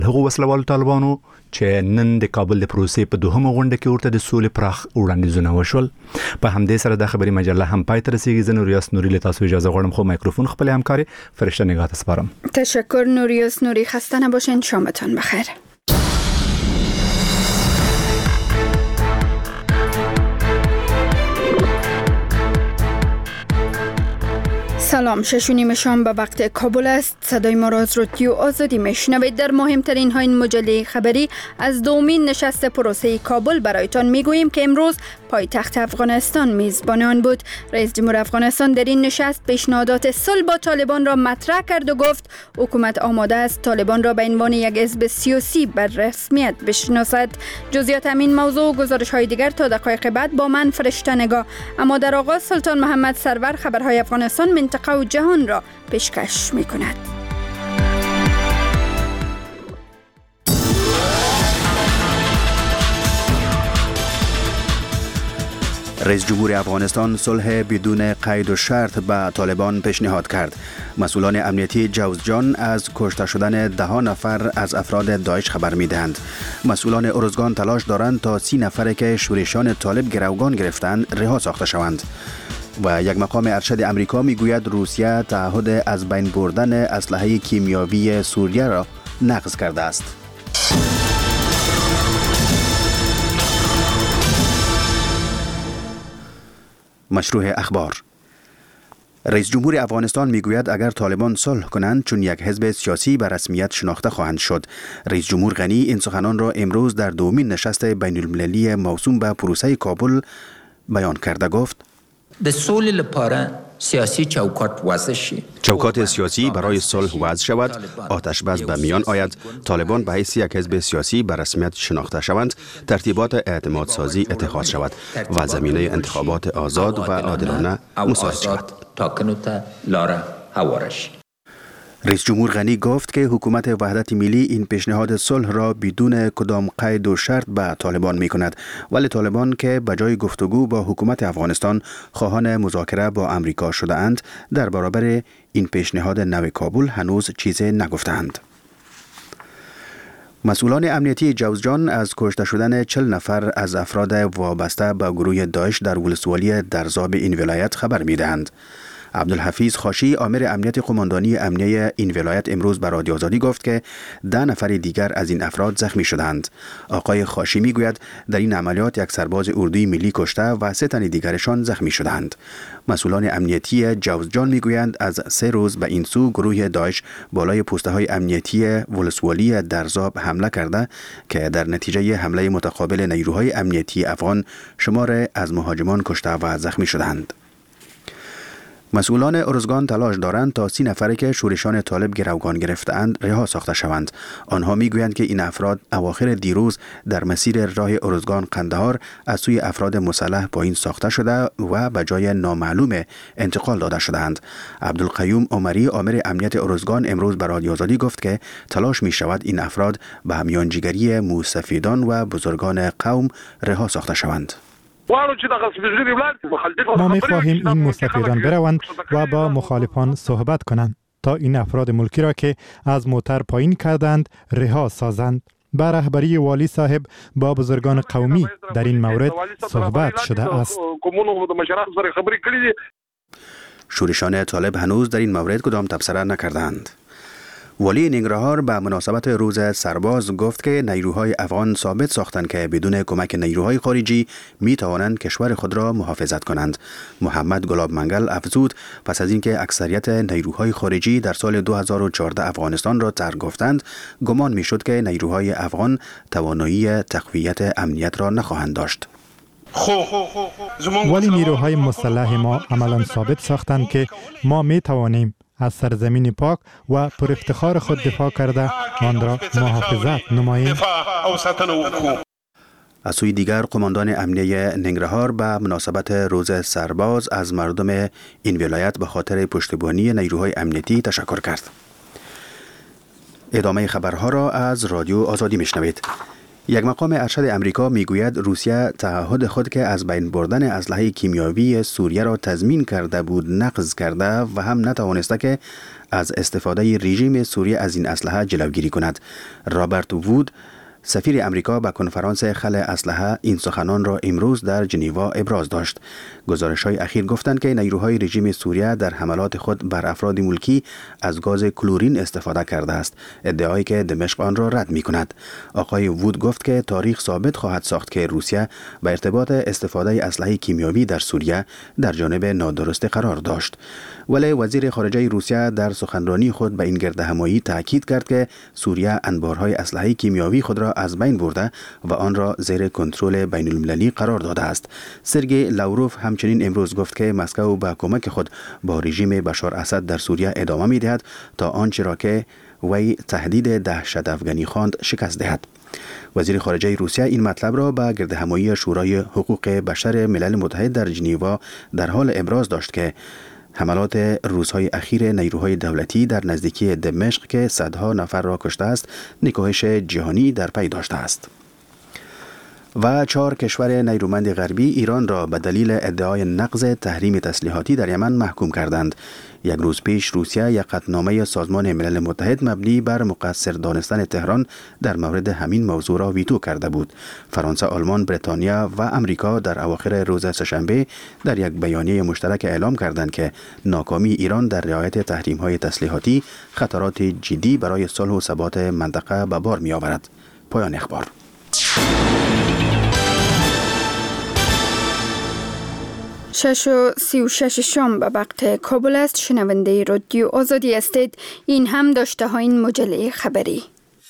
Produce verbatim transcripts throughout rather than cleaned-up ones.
هغو وسلوالو طالبانو چې نن د کابل د پروسې په دوهمه غونډه کې ورته د سولې پراخ وړاندیزونه وشول. په همدې سره د خبري مجله هم پای ته رسیږي. زه نوریاس نوري له تاسو اجازه غواړم خو مایکروفون خپل همکاري فرشته نگاه ته سپارم. تشکر نوریاس نوری. خسته نباشین. شامتان بخیر. سلام، شش و نیم شام به وقت کابل است. صدای ما را از رادیو آزادی میشنوید. در مهمترین های این مجله خبری از دومین نشست پروسه کابل برایتان میگوییم که امروز پایتخت افغانستان میزبان آن بود. رئیس جمهور افغانستان در این نشست پیشنهادات صلح با طالبان را مطرح کرد و گفت حکومت آماده است طالبان را به عنوان یک حزب سیاسی بر رسمیت بشناسد. جزئیات همین موضوع و گزارش های دیگر تا دقایق بعد با من فرشته نگاه. اما در آغاز سلطان محمد سرور خبرهای افغانستان، منطقه و جهان را پیشکش می کند. رئیس جمهور افغانستان صلح بدون قید و شرط به طالبان پیشنهاد کرد. مسئولان امنیتی جوزجان از کشته شدن ده نفر از افراد داعش خبر می‌دهند. مسئولان ارزگان تلاش دارند تا سی نفر که شورشان طالب گروگان گرفتند رها ساخته شوند. و یک مقام ارشد امریکا میگوید روسیه تعهد از بین بردن اسلحه کیمیاوی سوریه را نقض کرده است. مشروع اخبار. رئیس جمهور افغانستان میگوید اگر طالبان صلح کنند چون یک حزب سیاسی به رسمیت شناخته خواهند شد. رئیس جمهور غنی این سخنان را امروز در دومین نشست بین المللی موسوم به پروسه کابل بیان کرده. گفت د سولې لپاره سیاسی چوکاټ وضع شي. چوکات سیاسی برای صلح وضع شود، آتش بس به میان آید، طالبان به حیث یک حزب سیاسی به رسمیت شناخته شوند، ترتیبات اعتماد سازی اتخاذ شود و زمینه انتخابات آزاد و عادلانه مساعد شود. رئیس جمهور غنی گفت که حکومت وحدت ملی این پیشنهاد صلح را بدون کدام قید و شرط به طالبان می کند، ولی طالبان که بجای گفتگو با حکومت افغانستان خواهان مذاکره با امریکا شده اند در برابر این پیشنهاد نو کابل هنوز چیزی نگفتند. مسئولان امنیتی جوزجان از کشته شدن چهل نفر از افراد وابسته به گروه داعش در ولسوالی درزاب این ولایت خبر می دهند. عبدالحفیظ خاشی آمر امنیت قماندانی امنیه این ولایت امروز به رادیو آزادی گفت که ده نفر دیگر از این افراد زخمی شدند. آقای خاشی میگوید در این عملیات یک سرباز اردوی ملی کشته و سه تن دیگرشان زخمی شدند. مسئولان امنیتی جوزجان میگویند از سه روز به این سو گروه داعش بالای پوسته های امنیتی ولسوالی درزاب حمله کرده که در نتیجه حمله متقابل نیروهای امنیتی افغان شمار از مهاجمان کشته و زخمی شدند. مسئولان ارزگان تلاش دارند تا سی نفری که شورشان طالب گروگان گرفتند رها ساخته شوند. آنها میگویند که این افراد اواخر دیروز در مسیر راه ارزگان قندهار از سوی افراد مسلح پایین ساخته شده و به جای نامعلوم انتقال داده شدند. عبدالقیوم عمری آمر امنیت ارزگان امروز به رادیو آزادی گفت که تلاش می شود این افراد به همیانجیگری موسفیدان و بزرگان قوم رها ساخته شوند. ما می خواهیم این مستفیدان بروند و با مخالفان صحبت کنند تا این افراد ملکی را که از موتر پایین کردند رها سازند. با رهبری والی صاحب با بزرگان قومی در این مورد صحبت شده است. شورشان طالب هنوز در این مورد کدام تبصره نکردند. والی ننگرهار به مناسبت روز سرباز گفت که نیروهای افغان ثابت ساختند که بدون کمک نیروهای خارجی می توانند کشور خود را محافظت کنند. محمد گلاب منگل افزود پس از اینکه اکثریت نیروهای خارجی در سال دو هزار و چهارده افغانستان را ترک گفتند، گمان می شد که نیروهای افغان توانایی تقویت امنیت را نخواهند داشت. ولی نیروهای مسلح ما عملاً ثابت ساختند که ما می توانیم از سرزمین پاک و پر افتخار خود دفاع کرده آن را محافظت نماییم. از سوی دیگر قماندان امنیه ننگرهار به مناسبت روز سرباز از مردم این ولایت به خاطر پشتیبانی نیروهای امنیتی تشکر کرد. ادامه خبرها را از رادیو آزادی میشنوید. یک مقام ارشد امریکا میگوید روسیه تعهد خود که از بین بردن اسلحه کیمیاوی سوریه را تضمین کرده بود نقض کرده و هم نتوانسته که از استفاده رژیم سوریه از این اسلحه جلوگیری کند. رابرت وود سفیر امریکا به کنفرانس خلع اسلحه این سخنان را امروز در ژنوا ابراز داشت. گزارش‌های اخیر گفتند که نیروهای رژیم سوریه در حملات خود بر افراد ملکی از گاز کلورین استفاده کرده است، ادعایی که دمشق آن را رد می‌کند. آقای وود گفت که تاریخ ثابت خواهد ساخت که روسیه به ارتباط استفاده اسلحه کیمیاوی در سوریه در جانب نادرست قرار داشت. ولی وزیر خارجه روسیه در سخنرانی خود به این گردهمایی تاکید کرد که سوریه انبارهای اسلحه کیمیاوی خود را از بین برده و آن را زیر کنترل بین المللی قرار داده است. سرگئی لاوروف همچنین امروز گفت که مسکو با کمک خود با رژیم بشار اسد در سوریه ادامه می‌دهد تا آنچه را که وی تهدید دهشت افغانی خواند شکست دهد. وزیر خارجه روسیه این مطلب را به گردهمایی شورای حقوق بشر ملل متحد در ژنوا در حال ابراز داشت که حملات روزهای اخیر نیروهای دولتی در نزدیکی دمشق که صدها نفر را کشته است، نکوهش جهانی در پی داشته است. و چهار کشور نیرومند غربی ایران را به دلیل ادعای نقض تحریم تسلیحاتی در یمن محکوم کردند. یک روز پیش روسیه یک قطعنامه سازمان ملل متحد مبنی بر مقصر دانستن تهران در مورد همین موضوع را ویتو کرده بود. فرانسه، آلمان، بریتانیا و امریکا در اواخر روز سه‌شنبه در یک بیانیه مشترک اعلام کردند که ناکامی ایران در رعایت تحریم‌های تسلیحاتی خطرات جدی برای صلح و ثبات منطقه به بار می‌آورد. پایان اخبار. شش و سی و شش شام به وقت کابل است. شنونده رادیو آزادی هستید. این هم داشته ها این مجله خبری.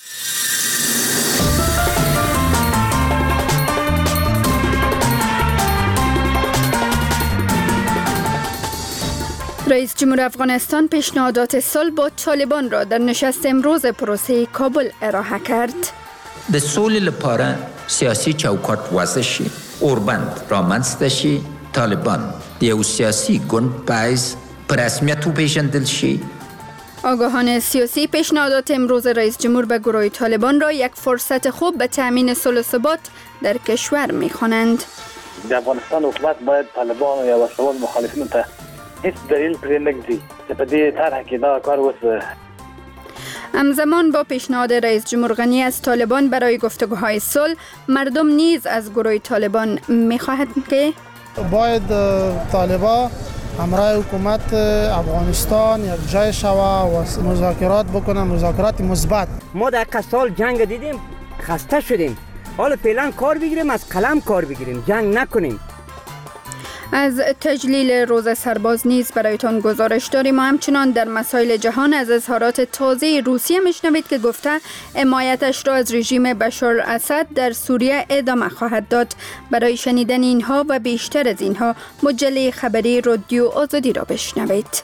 رئیس جمهور افغانستان پیشنهادات صلح با طالبان را در نشست امروز پروسه کابل ارائه کرد. د سولې لپاره سیاسي چوکاټ وضع شي، اوربند رامنځته شي، طالبان د یو سیاسي ګوند په حیث په رسمیت وپېژندل شي. آگاهان سیاسی پیشنهادات امروز رئیس جمهور به گروه طالبان را یک فرصت خوب به تأمین صلح و ثبات در کشور می‌خوانند. د افغانستان حکومت باید طالبان یا وسلوال مخالفین ته هیڅ دلیل پرې نږدي چې په دې طرح کې دا کار وسه. همزمان با پیشنهاد رئیس جمهور غنی از طالبان برای گفتگوهای صلح، مردم نیز از گروه طالبان می‌خواهند که باید طالبان همراه حکومت افغانستان یک جای شوه و مذاکرات بکنه، مذاکرات مثبت. ما در یک سال جنگ دیدیم، خسته شدیم. حالا فعلا کار بگیریم، از قلم کار بگیریم، جنگ نکنیم. از تجلیل روز سرباز نیز برایتان گزارش داریم و همچنان در مسائل جهان از اظهارات تازه روسیه میشنوید که گفته حمایتش را از رژیم بشار اسد در سوریه ادامه خواهد داد. برای شنیدن اینها و بیشتر از اینها مجله خبری رادیو آزادی را بشنوید.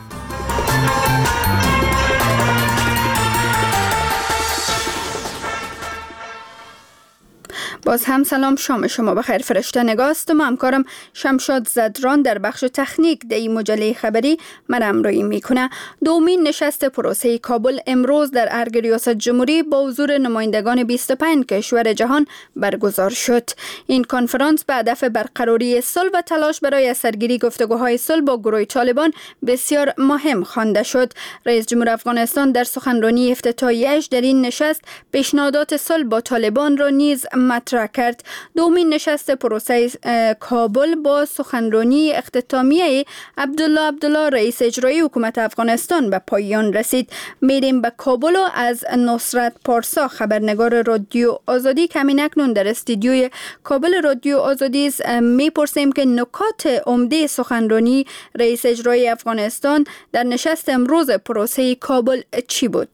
باز هم سلام، شام شما بخیر. فرشته نگاست و همکارم شمشاد زدران در بخش تکنیک در این مجله خبری من همراهی میکنه. دومین نشست پروسه کابل امروز در ارگ ریاست جمهوری با حضور نمایندگان بیست و پنج کشور جهان برگزار شد. این کنفرانس به هدف برقراری صلح و تلاش برای سرگیری گفتگوهای صلح با گروه طالبان بسیار مهم خوانده شد. رئیس جمهور افغانستان در سخنرانی افتتاحیه‌اش در این نشست پیشنهادات صلح با طالبان را نیز مطرح کرد. دومین نشست پروسه کابل با سخنرانی اختتامیه عبدالله عبدالله رئیس اجرایی حکومت افغانستان به پایان رسید. میریم به کابل و از نصرت پارسا خبرنگار رادیو آزادی کمی اکنون در استودیوی کابل رادیو آزادی میپرسیم که نکات عمده سخنرانی رئیس اجرایی افغانستان در نشست امروز پروسه کابل چی بود؟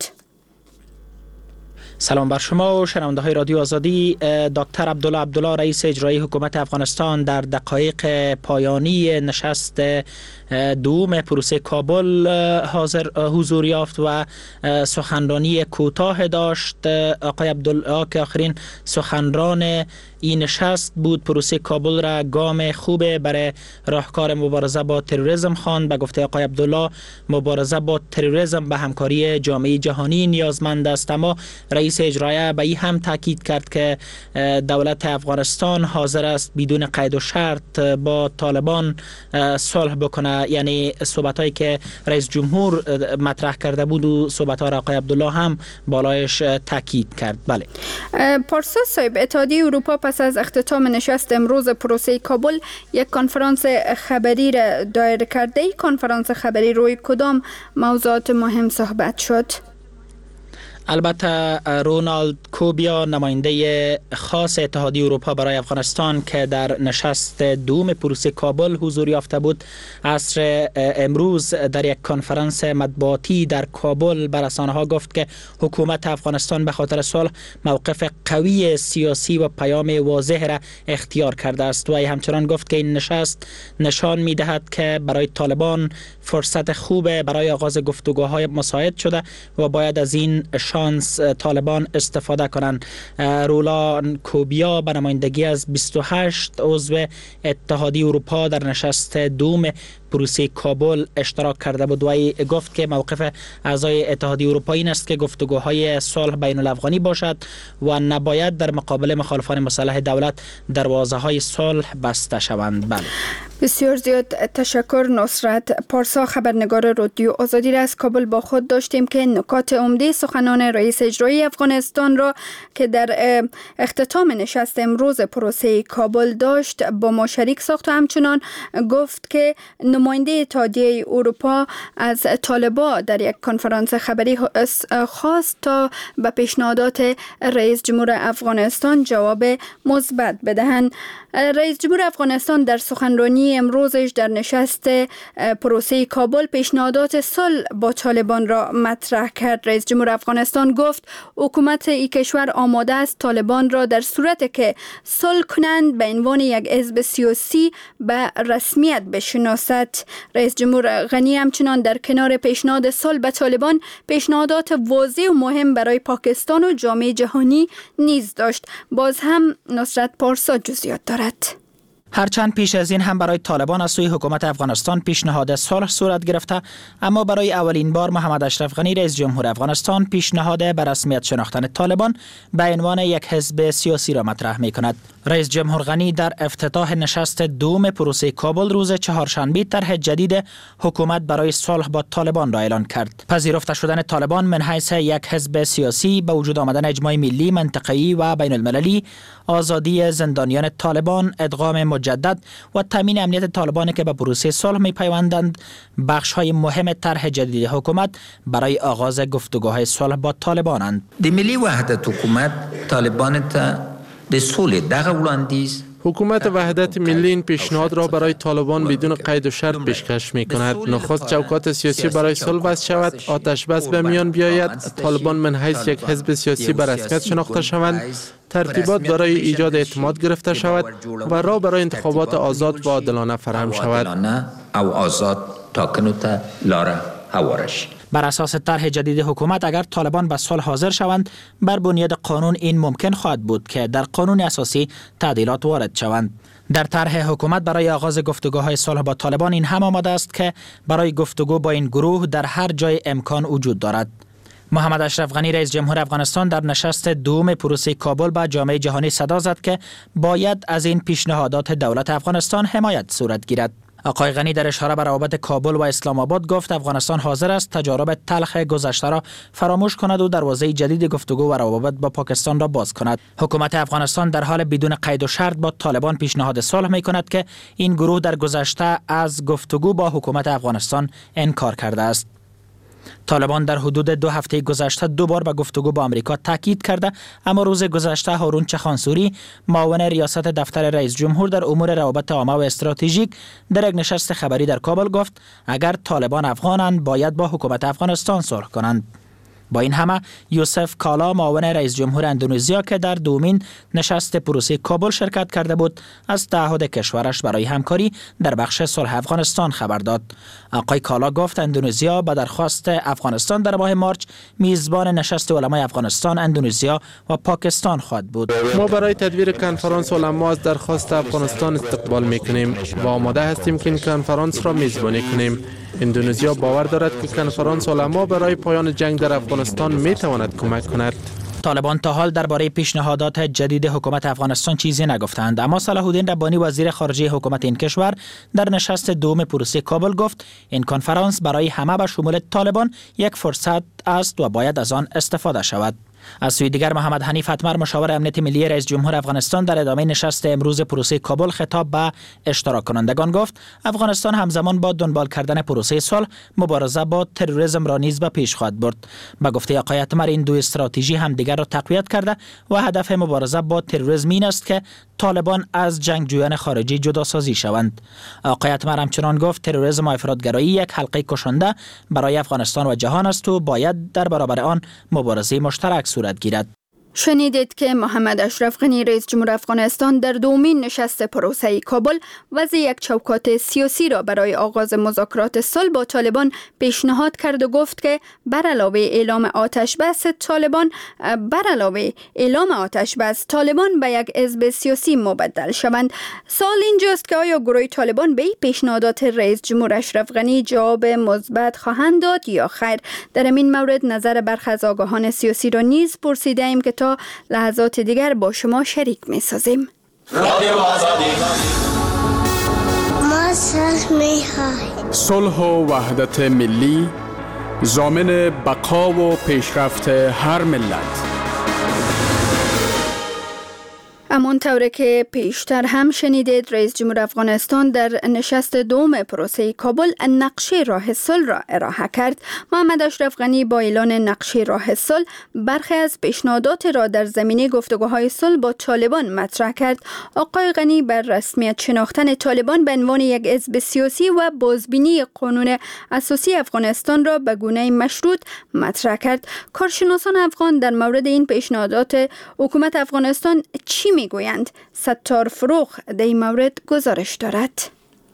سلام بر شما و شنونده های رادیو آزادی. دکتر عبدالله عبدالله رئیس اجرایی حکومت افغانستان در دقایق پایانی نشست دوم پروسه کابل حاضر حضور یافت و سخنرانی کوتاه داشت. آقای عبدالله که آخرین سخنران این نشست بود پروسه کابل را گام خوب برای راهکار مبارزه با تروریسم خواند. به گفته آقای عبدالله مبارزه با تروریسم به همکاری جامعه جهانی نیازمند است، اما رئیس اجرایی به این هم تاکید کرد که دولت افغانستان حاضر است بدون قید و شرط با طالبان صلح بکنه. یعنی صحبتایی که رئیس جمهور مطرح کرده بود و صحبت‌ها را آقای عبدالله هم بالایش تاکید کرد. بله. پارسا صاحب، اتحادیه اروپا پس از اختتام نشست امروز پروسه کابل یک کنفرانس خبری را دایر کرده. این کنفرانس خبری روی کدام موضوعات مهم صحبت شد؟ البته رونالد کوبیا نماینده خاص اتحادیه اروپا برای افغانستان که در نشست دوم پروسه کابل حضور یافته بود، عصر امروز در یک کنفرانس مطبوعاتی در کابل به رسانه‌ها گفت که حکومت افغانستان به خاطر صلح موقف قوی سیاسی و پیام واضح را اختیار کرده است و همچنان گفت که این نشست نشان می‌دهد که برای طالبان فرصت خوب برای آغاز گفتگوهای مساعد شده و باید از این شانس طالبان استفاده کنند. رولان کوبیا به نمایندگی از بیست و هشت عضو اتحادیه اروپا در نشست دوم پروسه کابل اشتراک کرده بود و گفت که موقف اعضای اتحادیه اروپا این است که گفتگوهای صلح بین الافغانی باشد و نباید در مقابل مخالفان مسلح دولت دروازه های صلح بسته شوند. بله. بسیار زیاد تشکر نصرت. پارسا، خبرنگار رادیو آزادی را از کابل با خود داشتیم که نکات عمده سخنان رئیس اجرایی افغانستان را که در اختتام نشست امروز پروسه کابل داشت با ما شریک ساخت و همچنان گفت که نماینده اتحادیه اروپا از طالبان در یک کنفرانس خبری خواست تا به پیشنهادات رئیس جمهور افغانستان جواب مثبت بدهند. رئیس جمهور افغانستان در سخنرانی امروزش در نشست پروسه کابل پیشنهادات صلح با طالبان را مطرح کرد. رئیس جمهور افغانستان گفت حکومت این کشور آماده است طالبان را در صورت که صلح کنند به عنوان یک حزب سیاسی به رسمیت بشناسد. رئیس جمهور غنی همچنان در کنار پیشنهاد صلح به طالبان پیشنهادات واضح و مهم برای پاکستان و جامعه جهانی نیز داشت. باز هم نصرت پارسا جزئیات دارد. هرچند پیش از این هم برای طالبان از سوی حکومت افغانستان پیشنهاد صلح صورت گرفته، اما برای اولین بار محمد اشرف غنی رئیس جمهور افغانستان پیشنهاد به رسمیت شناختن طالبان به عنوان یک حزب سیاسی را مطرح می کند. رئیس جمهور غنی در افتتاح نشست دوم پروسه کابل روز چهارشنبه طرح جدید حکومت برای صلح با طالبان را اعلان کرد. پذیرفته شدن طالبان من حیث یک حزب سیاسی، به وجود آمدن اجماع ملی، منطقه‌ای و بین المللی، آزادی زندانیان طالبان، ادغام مجدد و تامین امنیت طالبان که به پروسه صلح می پیوندند بخش‌های مهم طرح جدید حکومت برای آغاز گفتگوهای صلح با طالبانند. د ملي وحدت حکومت طالبان ته د صلح دغه وړاندیز حکومت وحدت ملی این پیشنهاد را برای طالبان بدون قید و شرط پیشکش می کند. نخست چوکات سیاسی برای صلح بست شود، آتش بس به میان بیاید، طالبان من حیث یک حزب سیاسی به رسمیت شناخته شوند، ترتیبات برای ایجاد اعتماد گرفته شود و راه برای انتخابات آزاد و عادلانه فراهم شود. او آزاد تاکنو ته لاره هوارش. بر اساس طرح جدید حکومت اگر طالبان به صلح حاضر شوند بر بنیاد قانون این ممکن خواهد بود که در قانون اساسی تعدیلات وارد شوند. در طرح حکومت برای آغاز گفتگوهای صلح با طالبان این هم آماده است که برای گفتگو با این گروه در هر جای امکان وجود دارد. محمد اشرف غنی رئیس جمهور افغانستان در نشست دوم پروسه کابل با جامعه جهانی صدا زد که باید از این پیشنهادات دولت افغانستان حمایت صورت گیرد. آقای غنی در اشاره به روابط کابل و اسلام آباد گفت افغانستان حاضر است تجارب تلخ گذشته را فراموش کند و دروازه جدید گفتگو و روابط با پاکستان را باز کند. حکومت افغانستان در حال بدون قید و شرط با طالبان پیشنهاد صلح می کند که این گروه در گذشته از گفتگو با حکومت افغانستان انکار کرده است. طالبان در حدود دو هفته گذشته دو بار به گفتگو با آمریکا تاکید کرده، اما روز گذشته هارون چخانسوری معاون ریاست دفتر رئیس جمهور در امور روابط عامه و استراتژیک در یک نشست خبری در کابل گفت اگر طالبان افغانند باید با حکومت افغانستان صلح کنند. با این همه یوسف کالا معاون رئیس جمهور اندونزیا که در دومین نشست پروسه کابل شرکت کرده بود از تعهد کشورش برای همکاری در بخش صلح افغانستان خبر داد. آقای کالا گفت اندونزیا به درخواست افغانستان در ماه مارچ میزبان نشست علمای افغانستان، اندونزیا و پاکستان خواهد بود. ما برای تدبیر کنفرانس علما از درخواست افغانستان استقبال میکنیم و آماده هستیم که این کنفرانس را میزبانی کنیم. اندونزیا باور دارد که کنفرانس علما برای پایان جنگ در افغانستان میتواند کمک کند. طالبان تا حال درباره پیشنهادات جدید حکومت افغانستان چیزی نگفتند، اما صلاح الدین ربانی وزیر خارجه حکومت این کشور در نشست دوم پروسه کابل گفت این کنفرانس برای همه به شمول طالبان یک فرصت است و باید از آن استفاده شود. از سوی دیگر محمد حنیف اتمر مشاور امنیت ملی رئیس جمهور افغانستان در ادامه نشست امروز پروسه کابل خطاب به اشتراک کنندگان گفت افغانستان همزمان با دنبال کردن پروسه صلح مبارزه با تروریسم را نیز به پیش خواهد برد. به گفته آقای اتمر این دو استراتژی همدیگر را تقویت کرده و هدف مبارزه با تروریسم این است که طالبان از جنگجویان خارجی جداسازی شوند. آقای اتمر همچنان گفت تروریسم و افراطگرایی یک حلقه کشنده برای افغانستان و جهان است و باید در برابر آن مبارزه مشترک صورت گیرد. شنیدید که محمد اشرف غنی رئیس جمهور افغانستان در دومین نشست پروسه کابل وضع یک چوکات سیاسی را برای آغاز مذاکرات صلح با طالبان پیشنهاد کرد و گفت که بر علاوه اعلام آتش بس طالبان بر علاوه اعلام آتش بس طالبان به یک حزب سیاسی مبدل شوند. سوال اینجاست که آیا گروه طالبان به این پیشنهادات رئیس جمهور اشرف غنی جواب مثبت خواهند داد یا خیر؟ در این مورد نظر برخی از آگاهان سیاسی را نیز پرسیده ایم که تا لحظات دیگر با شما شریک می سازیم. صلح و وحدت ملی ضامن بقا و پیشرفت هر ملت. همانطور که پیشتر هم شنیدید رئیس جمهور افغانستان در نشست دوم پروسه کابل نقشه راه صلح را ارائه کرد. محمد اشرف غنی با اعلان نقشه راه صلح برخی از پیشنهادات را در زمینه گفتگوهای صلح با طالبان مطرح کرد. آقای غنی بر رسمیت شناختن طالبان به عنوان یک حزب سیاسی و بازبینی قانون اساسی افغانستان را به گونه مشروط مطرح کرد. کارشناسان افغان در مورد این پیشنهادات حکومت افغانستان چی میگویند؟ ستار فروغ در این مورد گزارش دارد.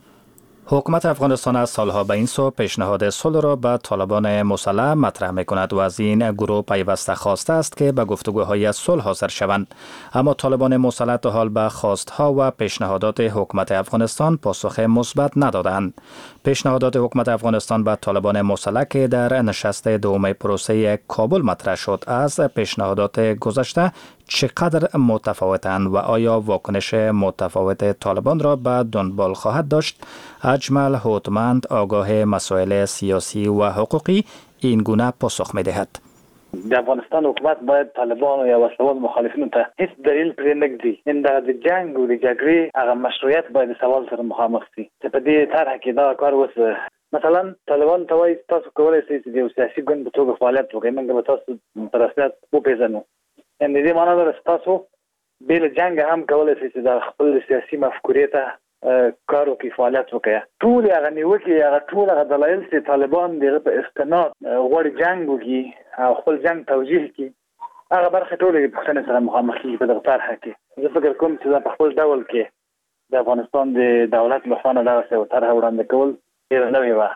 حکومت افغانستان از سالها به این سو پیشنهاد صلح را به طالبان مسلح مطرح می‌کند و از این گروه پیوسته خواسته است که به گفتگوهای صلح حاضر شوند، اما طالبان مسلح تا حال به خواستها و پیشنهادات حکومت افغانستان پاسخ مثبت ندادند. پیشنهادات حکومت افغانستان به طالبان مسلح که در نشست دوم پروسه کابل مطرح شد از پیشنهادات گذشته چقدر متفاوتند و آیا واکنش متفاوت طالبان را به دنبال خواهد داشت؟ اجمل هوتمند آگاه مسائل سیاسی و حقوقی این گونه پاسخ می دهد. د افغانستان حکومت باید طالبان و یا وسلوال مخالفینو ته هیڅ دلیل پرې نږدي ان د جنگ او د جګړې هغه مشروعیت باید سوال سره مخامخ شي چې په دې طرح کې دا کار وسه. مثلا طالبان ته وایي تاسو کولای شئ چې د سیاسي ګوند په توګه فعالیت وکړئ، موږ به تاسو په رسمیت وپېژنو. ان دې معنا ده چې تاسو بل جنگ هم کولای شئ چې د خپل سیاسي مفکورې ته کارو کې فعالیت وکړي. ټول هغه نیوکې هغه ټول هغه دلایل چې طالبان دغه په استناد غوړي جنگ وکړي او خپل جنگ توجیه کړي، هغه برخه ټولې په خپل سره مخامخ کیږي په دغه طرح کې. زه فکر کوم چې په خپل ډول کې د افغانستان د دولت لخوا دغه څه طرح وړاندې کول ډېر نوی و.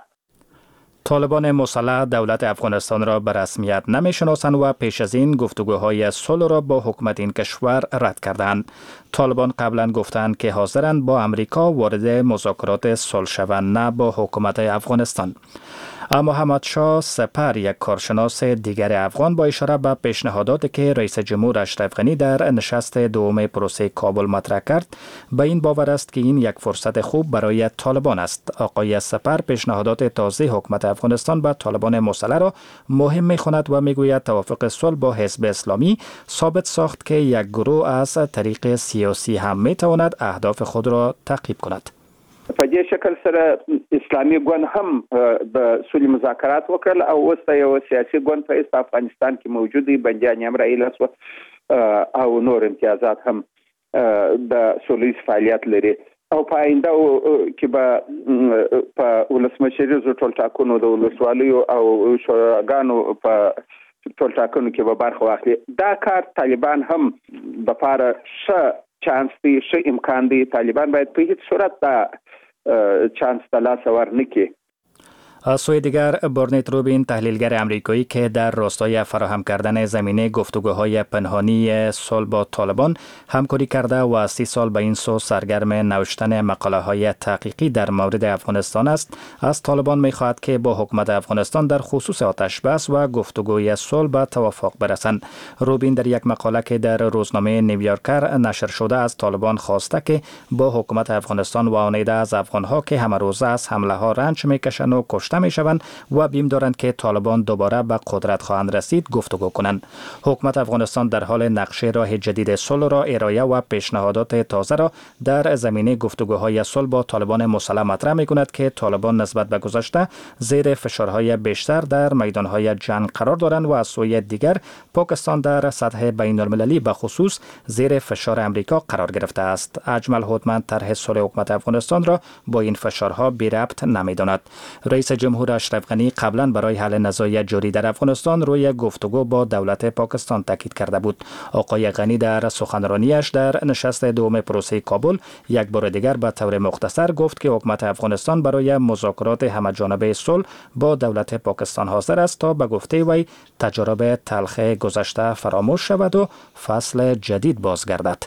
طالبان مسلح دولت افغانستان را به رسمیت نمی‌شناسند و پیش از این گفتگوهای صلح را با حکومت این کشور رد کردند. طالبان قبلا گفتند که حاضرند با امریکا وارد مذاکرات صلح شوند، نه با حکومت افغانستان. اما محمد شاه سپر، یک کارشناس دیگر افغان، با اشاره به پیشنهاداتی که رئیس جمهور اشرف غنی در نشست دوم پروسه کابل مطرح کرد، به این باور است که این یک فرصت خوب برای طالبان است. آقای سپر پیشنهادات تازه حکومت افغانستان به طالبان مسلح را مهم می‌خواند و میگوید توافق صلح با حزب اسلامی ثابت ساخت که یک گروه از طریق سیاسی هم میتواند اهداف خود را تعقیب کند. په دې شکل سره اسلامي ګوند هم به سولې مذاکرات وکړل او اوس یو سیاسي ګوند په افغانستان کې موجود دی، بندیان هم رایله شو او نور امتیازات هم د سولې فعالیت لري او په آینده کې به په ولسمشریزو ټول ټاکنو د ولسوالیو او شوراګانو په ټولټاکنو کې به برخه واخلي. دا کار طالبان هم د پاره ښه چانس دی، ښه امکان دی. طالبان باید په هیڅ صورت دا چانس ته لاس ورنکړي. از سوی دیگر برنیت روبین تحلیلگر امریکایی که در راستای فراهم کردن زمینه گفتگوهای پنهانی صلح با طالبان همکاری کرده و سی سال به این سو سرگرم نوشتن مقاله های تحقیقی در مورد افغانستان است، از طالبان می خواهد که با حکومت افغانستان در خصوص آتش بس و گفتگوی صلح به توافق برسند. روبین در یک مقاله که در روزنامه نیویورکر نشر شده از طالبان خواسته که با حکومت افغانستان وانیده از افغانها که همه روزه از حمله ها رنج میکشند و کشته می شوند و بیم دارند که طالبان دوباره به قدرت خواهند رسید گفتگو کنند. حکومت افغانستان در حال نقشه راه جدید صلح را ارائه و پیشنهادات تازه را در زمینه گفتگوهای صلح با طالبان مسلح مطرح می کند که طالبان نسبت به گذشته زیر فشارهای بیشتر در میدانهای جنگ قرار دارند و از سوی دیگر پاکستان در سطح بین المللی به خصوص زیر فشار امریکا قرار گرفته است. اجمل هوتمن طرح صلح حکومت افغانستان را با این فشارها بی ربط نمی‌داند. رئیس جمهور اشرف غنی قبلا برای حل نزاع جاری در افغانستان روی گفتگو با دولت پاکستان تاکید کرده بود. آقای غنی در سخنرانیش در نشست دوم پروسه کابل یک بار دیگر به طور مختصر گفت که حکومت افغانستان برای مذاکرات همه‌جانبه صلح با دولت پاکستان حاضر است تا به گفته وی تجارب تلخ گذشته فراموش شود و فصل جدید بازگردد.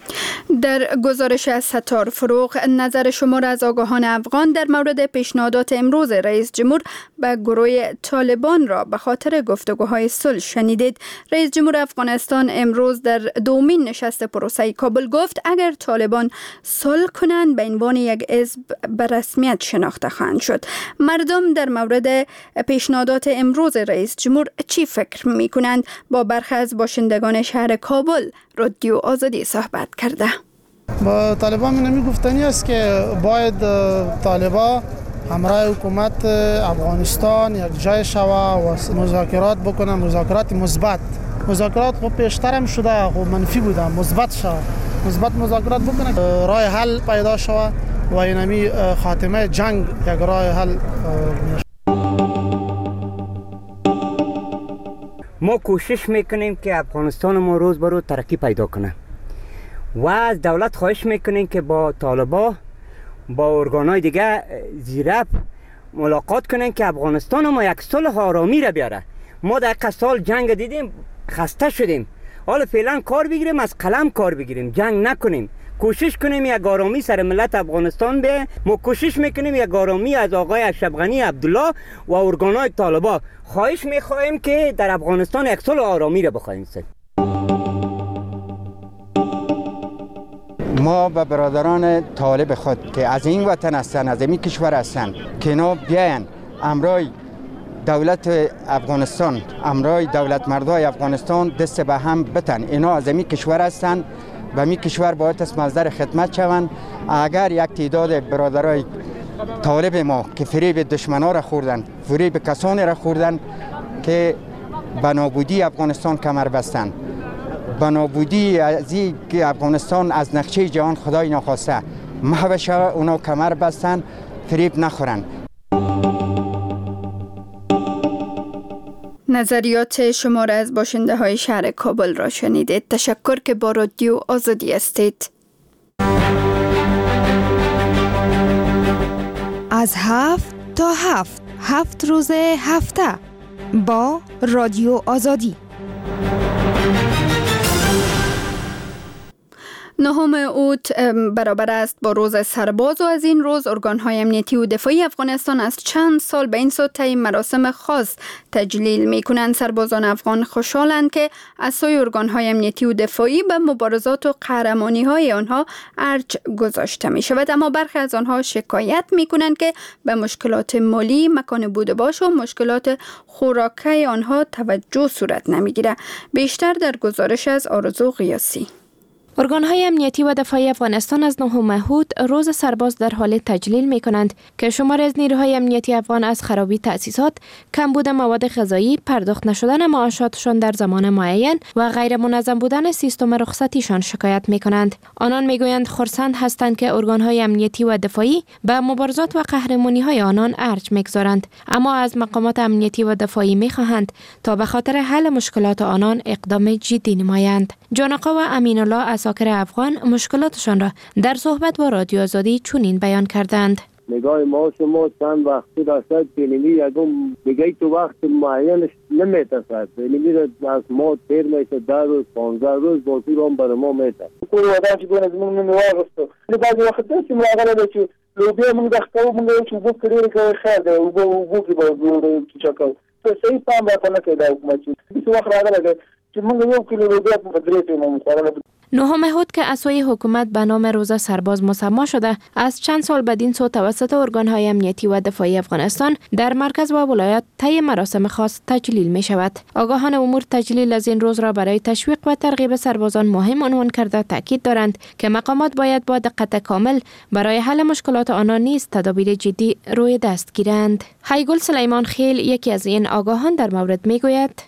در گزارش از ستار فروغ، نظر شمار از آگاهان افغان در مورد پیشنهادات امروز رئیس جمهور به گروه طالبان را به خاطر گفتگوهای صلح شنیدید. رئیس جمهور افغانستان امروز در دومین نشست پروسه کابل گفت اگر طالبان صلح کنند به عنوان یک حزب به رسمیت شناخته خواهند شد. مردم در مورد پیشنهادات امروز رئیس جمهور چی فکر می کنند؟ با برخی از باشندگان شهر کابل رادیو آزادی صحبت کرده. با طالبان نمی گفتنی است که باید طالبان همراه حکومت افغانستان یک جای شوه و مذاکرات بکنه، مذاکرات مثبت. مذاکرات خب پیشتر هم شده، خب منفی بوده، مثبت شوه، مثبت مذاکرات بکنه، راه حل پیدا شوه و اینمی خاتمه جنگ یک راه حل. ما کوشش میکنیم که افغانستان ما روز به روز ترقی پیدا کنه و از دولت خواهش میکنیم که با طالبان با ارگانهای دیگه زیرب ملاقات کنن که افغانستان ما یک صلح آرامی را بیاره. ما در یک سال جنگ دیدیم، خسته شدیم. حالا فعلا کار بگیریم، از قلم کار بگیریم، جنگ نکنیم، کوشش کنیم یک آرامی سر ملت افغانستان به. ما کوشش میکنیم یک آرامی از آقای اشرف غنی عبدالله و ارگانهای طالبان. خواهش میخواهیم که در افغانستان یک صلح آرامی را بخواهیم سر. ما به برادران طالب خود که از این وطن هستند، از این کشور هستند، که اینا بیاین امرای دولت افغانستان، امرای دولت مردای افغانستان دست به هم بتن. اینا از این کشور هستند و می کشور باید از مصدر خدمت شوند. اگر یک تعداد برادرای طالب ما که فریب دشمنا را خوردند، فریب کسانی را خوردند که به نابودی افغانستان کمر بستند، به نابودی از این که افغانستان از نقشه جهان خدای نخواسته محو شود، اونا کمر بستند، فریب نخورند. نظریات شماره از باشنده های شهر کابل را شنیدید. تشکر که با رادیو آزادی هستید. از هفت تا هفت هفت روز هفته با رادیو آزادی. نهم اوت برابر است با روز سرباز و از این روز ارگان‌های امنیتی و دفاعی افغانستان از چند سال به این سو طی مراسم خاص تجلیل می‌کنند. سربازان افغان خوشحالند که از سوی ارگان‌های امنیتی و دفاعی به مبارزات و قهرمانی‌های آنها ارج گذاشته می‌شود، اما برخی از آنها شکایت می‌کنند که به مشکلات مالی، مکان بود و باش و مشکلات خوراکی آنها توجه صورت نمی‌گیرد. بیشتر در گزارش از آرزو قیاسی. ارگان‌های امنیتی و دفاعی افغانستان از نهم مهود روز سرباز در حال تجلیل می کنند که شمار از نیروهای امنیتی افغان از خرابی تأسیسات، کمبود مواد غذایی، پرداخت نشدن معاشاتشان در زمان معین و غیر منظم بودن سیستم رخصتیشان شکایت می کنند. آنان می گویند خرسند هستند که ارگان‌های امنیتی و دفاعی به مبارزات و قهرمانی‌های آنان ارج می‌گذارند، اما از مقامات امنیتی و دفاعی می خواهند تا به خاطر حل مشکلات آنان اقدام جدی نمایند. جانقا و امین الله اساکر افغان مشکلاتشان را در صحبت با رادیو آزادی چنین بیان کردند. نگاه ما شما چند وقتی داشتد که نمی یکم دیگه تو وقت معینش نمیتسد، نمی از ما تیر میشه در روز پانزده روز بازی رو هم برای ما میتن کوئی آدم چی گونه زمین نمیوارستو بعضی وقت دستی ملاغره بچی لوبیا من دخته و من گوش بو کری که خیر ده و بو بو که با چکل تو صحیح پام بکنه که ده حکومت چی بیس وقت راگره که من یو کیلو لوبیا پدریتی ما مخوارنه. نهم مهود که اسوای حکومت به نام روز سرباز مسما شده، از چند سال بدین سو توسط ارگان‌های امنیتی و دفاعی افغانستان در مرکز و ولایات طی مراسم خاص تجلیل می شود. آگاهان امور تجلیل از این روز را برای تشویق و ترغیب سربازان مهم عنوان کرده تاکید دارند که مقامات باید با دقت کامل برای حل مشکلات آنان نیز تدابیر جدی روی دست گیرند. هیگل سلیمان خیل یکی از این آگاهان در مورد می گوید: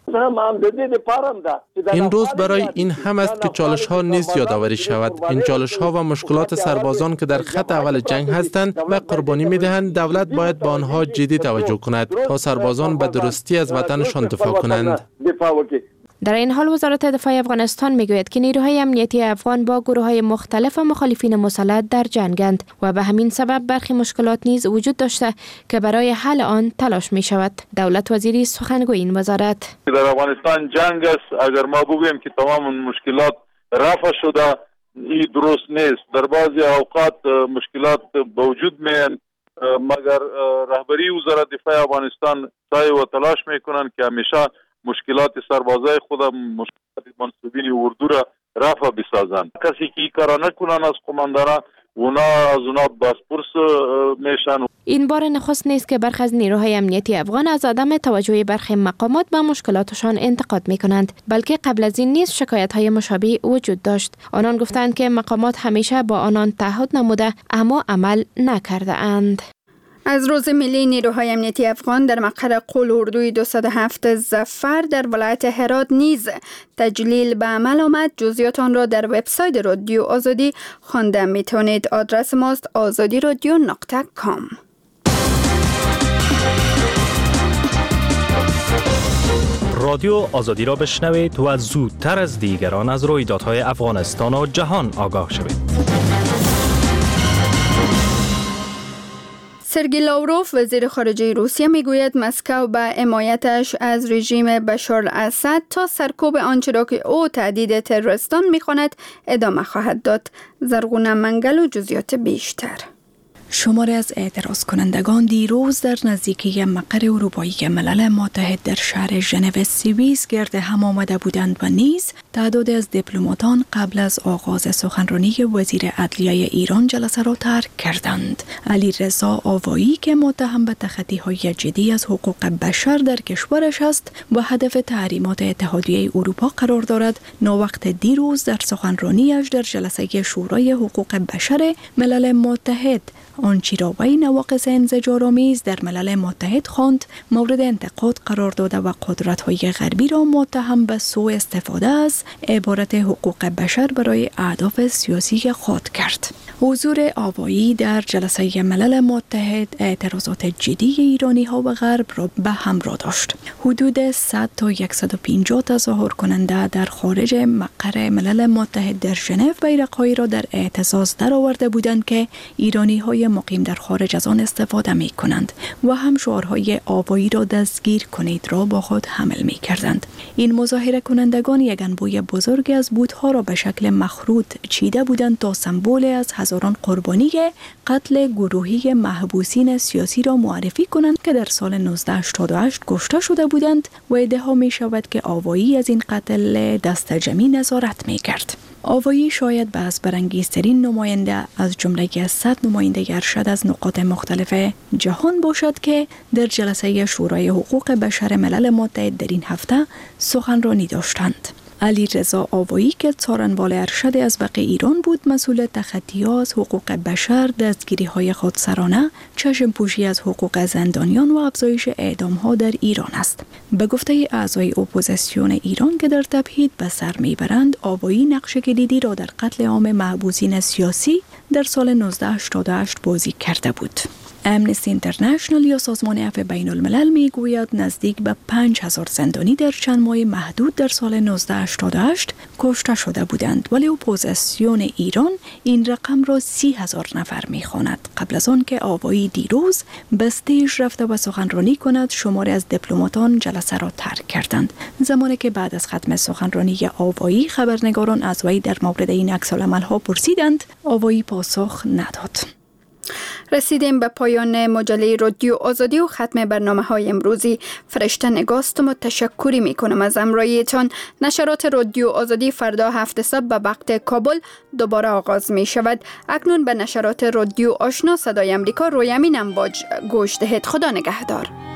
این روز برای این هم است که چالش‌ها نیز یادآوری شود. این چالش‌ها و مشکلات سربازان که در خط اول جنگ هستند و قربانی می‌دهند، دولت باید با آنها جدی توجه کند تا سربازان به درستی از وطنشان دفاع کنند. در این حال وزارت دفاع افغانستان میگوید که نیروهای امنیتی افغان با گروه‌های مختلف و مخالفین مسلح در جنگند و به همین سبب برخی مشکلات نیز وجود داشته که برای حل آن تلاش می شود. دولت وزیری سخنگوی این وزارت: در افغانستان جنگ است. اگر ما بگوییم که تمام مشکلات رفع شده، این درست نیست. در بعضی اوقات مشکلات به وجود میان، مگر رهبری وزارت دفاع افغانستان سعی و تلاش میکنند که همیشه مشکلات سربازای خود، مشکلات منصوبین اردو را رفع بسازند. کسی که کار نکنن از قماندانان اونا از اونا بازپرس میشن. این بار نخست نیست که برخی از نیروهای امنیتی افغان از عدم توجه برخی مقامات به مشکلاتشان انتقاد میکنند، بلکه قبل از این نیز شکایت‌های مشابه وجود داشت. آنان گفتند که مقامات همیشه با آنان تعهد نموده اما عمل نکرده اند. از روز ملی نیروهای امنیتی افغان در مقر قول اردوی دویست و هفت ظفر در ولایت هرات نیز تجلیل به عمل آمد. جزئیات آن را در وبسایت رادیو آزادی خوانده میتونید. آدرس ماست آزادی رادیو نقطه کام. رادیو آزادی را بشنوید و زودتر از دیگران از رویدادهای افغانستان و جهان آگاه شوید. سرگئی لاوروف وزیر خارجه روسیه میگوید مسکو به حمایتش از رژیم بشار الاسد تا سرکوب آنچه را که او تهدید تروریستان میخواند ادامه خواهد داد. زرغونه منگل و جزئیات بیشتر. شماری از اعتراض کنندگان دیروز در نزدیکی مقر اروپایی ملل متحد در شهر ژنو سوئیس گرد هم آمده بودند و نیز تعدادی از دیپلماتان قبل از آغاز سخنرانی وزیر عدلیه ایران جلسه را ترک کردند. علی رضا آوایی که متهم به تخطی‌های جدی از حقوق بشر در کشورش است و هدف تحریمات اتحادیه اروپا قرار دارد، ناوقت دیروز در سخنرانیش در جلسه شورای حقوق بشر ملل متحد آنچه را وی نواقص انزجارآمیز در ملل متحد خواند مورد انتقاد قرار داده و قدرت‌های غربی را متهم به سوء استفاده از عبارت حقوق بشر برای اهداف سیاسی خود کرد. حضور آوایی در جلسه ملل متحد اعتراضات جدی ایرانی‌ها و غرب را به همراه داشت. حدود صد تا صد و پنجاه تظاهر کننده در خارج مقر ملل متحد در ژنو بیرق‌هایی را در اعتزاز درآورده بودند که ایرانی‌های مقیم در خارج از آن استفاده می کنند و هم شعارهای آوایی را دستگیر کنید را با خود حمل می کردند. این مظاهره کنندگان یک انبوه بزرگ از بوت‌ها را به شکل مخروط چیده بودند تا سمبل از هزاران قربانی قتل گروهی محبوسین سیاسی را معرفی کنند که در سال نوزده هشتاد و هشت کشته شده بودند و ادعا می شود که آوایی از این قتل دست جمعی نظارت می کرد. آوایی شاید به از برانگیزترین نماینده از جمله صد نماینده ارشد از نقاط مختلف جهان باشد که در جلسه شورای حقوق بشر ملل متحد در این هفته سخنرانی داشتند. علی رضا آوایی که څارنوال ارشد از بقیه ایران بود، مسئول تخطیات حقوق بشر، دستگیری های خودسرانه، چشم پوشی از حقوق زندانیان و افزایش اعدام ها در ایران است. به گفته اعضای اپوزیسیون ایران که در تبعید به سر میبرند، آوایی نقش کلیدی را در قتل عام محبوسین سیاسی در سال نوزده هشتاد و هشت بازی کرده بود. امنستی اینترنشنال یا سازمان عفو بین الملل می گوید نزدیک به پنج هزار زندانی در چند ماه محدود در سال نوزده هشتاد و هشت کشته شده بودند، ولی اپوزیسیون ایران این رقم را سی هزار نفر می خواند. قبل از آن که آوایی دیروز به استیج رفته و سخنرانی کند، شماری از دیپلماتان جلسه را ترک کردند. زمانی که بعد از ختم سخنرانی آوایی خبرنگاران از وی در مورد این عکس‌العمل ها پرسیدند، آوایی پاسخ نداد. رسیدیم به پایان مجله رادیو آزادی و ختم برنامه های امروزی. فرشته نگاستم و تشکری می کنم از همراهیتان. نشرات رادیو آزادی فردا هفت صبح به وقت کابل دوباره آغاز می شود. اکنون به نشرات رادیو آشنا صدای امریکا روی امین امواج گوش دهید. خدا نگهدار.